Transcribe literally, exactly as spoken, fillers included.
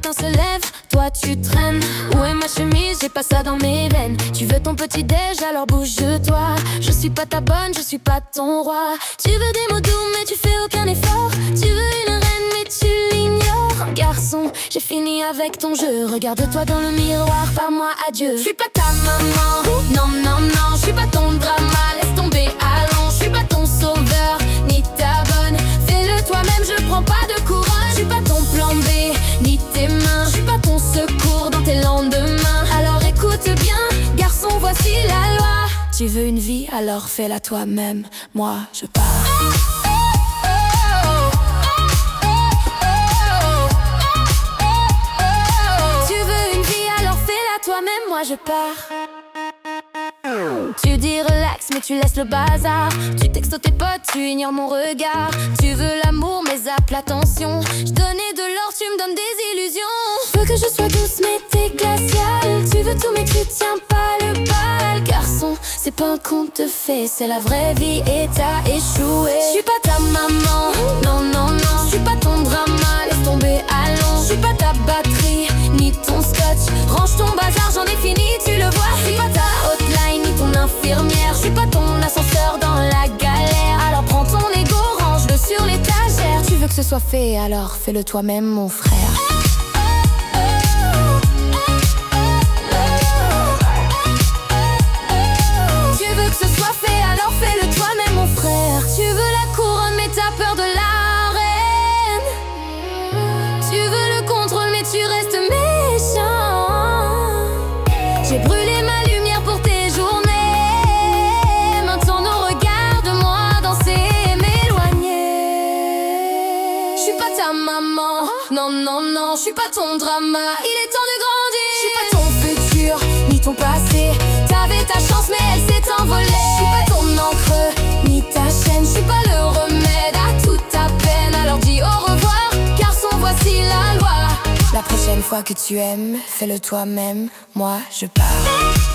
matin se lève, toi tu traînes. Où est ma chemise? J'ai pas ça dans mes veines. Tu veux ton petit déj, alors bouge-toi. Je suis pas ta bonne, je suis pas ton roi. Tu veux des mots doux mais tu fais aucun effort. Tu veux une reine mais tu l'ignores. Garçon, j'ai fini avec ton jeu. Regarde-toi dans le miroir, par moi adieu. Je suis pas ta maman, non non non. Je suis pas ton drama, laisse tomber, allons. Je suis pas ton sauveur, ni ta bonne. Fais-le toi-même, je prends pas de couronne. Je suis pas ton plan B, ni tes mains. Je suis pas ton secours dans tes lendemains. Alors écoute bien, garçon, voici la loi. Tu veux une vie, alors fais-la toi-même. Moi, je pars. Tu veux une vie, alors fais-la toi-même. Moi, je pars. Tu dis relax mais tu laisses le bazar. Tu textes tes potes, tu ignores mon regard. Tu veux l'amour mais zappe l'attention. Je donnais de l'or, tu me donnes des illusions. Je veux que je sois douce mais t'es glaciale. Tu veux tout mais tu tiens pas le bal. Garçon, c'est pas un conte de fées, c'est la vraie vie et t'as échoué. Je suis pas ta maman, non non non. Je suis pas ton drama, laisse tomber, allons. Je suis pas ta batterie, ni ton scotch. Range ton bazar, j'en ai fini, tu le vois. Je suis pas ta hotline, ni ton infirmière. Je suis pas ton ascenseur dans la galère. Alors prends ton ego, range-le sur l'étagère. Tu veux que ce soit fait, alors fais-le toi-même mon frère. Tu veux que ce soit fait, alors fais-le toi-même mon frère. Tu veux la couronne mais t'as peur de la reine. Tu veux le contrôle mais tu restes méchant. J'ai brûlé ma lumière pour tes journées. Maintenant non, regarde-moi danser et m'éloigner. Je suis pas ta maman, non non non. Je suis pas ton drama, il est temps de grandir. Je suis pas ton futur, ni ton passé. T'avais ta chance mais elle s'est envolée. Je suis pas ton encre, ni ta chaîne. Je suis pas le remède à toute ta peine. Alors dis au revoir, garçon, voici la loi. La prochaine fois que tu aimes, fais-le toi-même, moi je pars.